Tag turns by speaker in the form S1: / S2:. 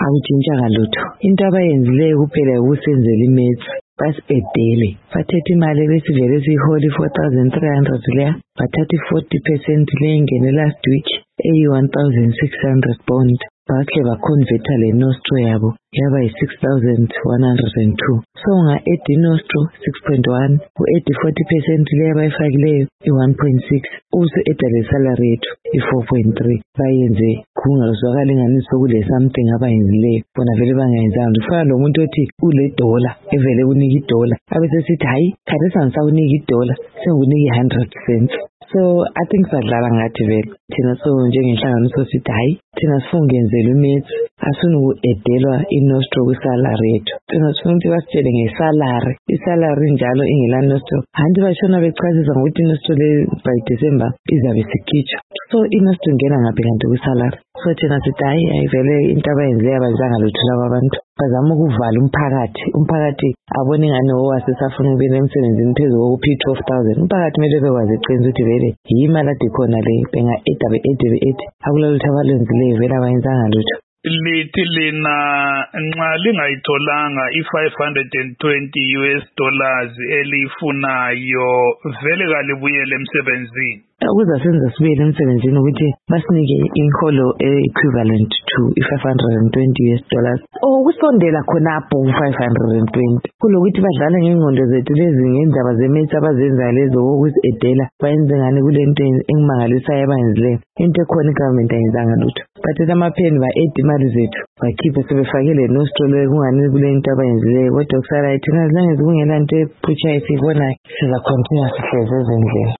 S1: akutshintshanga lutho. Into abayenzileyo kuphela ukusenzela imaths, basi-edele bathethe imali ebesivele siyiholi 4,300 leya, bathatha i-40% le ingene last week eyi-1,600 bond, bakhe baconverta le nostro yabo yaba yi-6,102. So unga-edi nostro 6.1, u-edi 40% le abayifakileyo i-1.6, usu-eda le salary yethu i-4.3. bayenze kungazwakala inganiso kule something abayenzileyo, bona vele bangayenzanga. Kufana lomuntu othi ule dola evele kunika idola abesesithi hayi khathesi angisawunika idola sengunika i-100 cents. So I think sadlala ngathi vele thina, so njengenhlanganiso sithi hayi thina sifungenzela imaths, asifuni uku-edelwa inostro kwisalary yethu. Thina sifuna ukuthi basitshele ngesalary, isalary njalo ingela nostro. Hanti bashona bechazisa ngokuthi inostro le by December izabe sikhitshwa. So inostro ingena ngaphi kanti kwisalary? So thina sithi hayi vele into abayenzileyo abazanga lutho laba abantu. Bazama ukuvala umphakathi abone ngani owasesafuna ukubena emsebenzini phezulu kokuphi 12,000. Umphakathi kumele bekwazi eqiniso ukuthi vele yimali ade khona le benga-eda be-edi akulalutho abalenzileyo vele abayenzanga lutho.
S2: Lithi lina nxa lingayitholanga i-$520 elifunayo vele kalibuyele emsebenzini?
S1: Ukuze senze sibuyele emsebenzini ukuthi basinike iholo equivalent to $520 okusondela khonapho ku-520, kulokuthi badlala ngengqondo zethu lezi ngendaba zemethi abazenzayo lezo kokuzi-edela bayenze ngani kule nto engimangalisayo abayenzileyo. Into ekhona igovernment ayenzanga lutho, bathetha amapheni ba-edi imali zethu bakhiphe sebefakile nostro leyo kungani kule nto abayenzileyo. Kodwa kusala thina zange kungela nto ephutshayo siyibonayo, siza continue sihlezi ezindlela.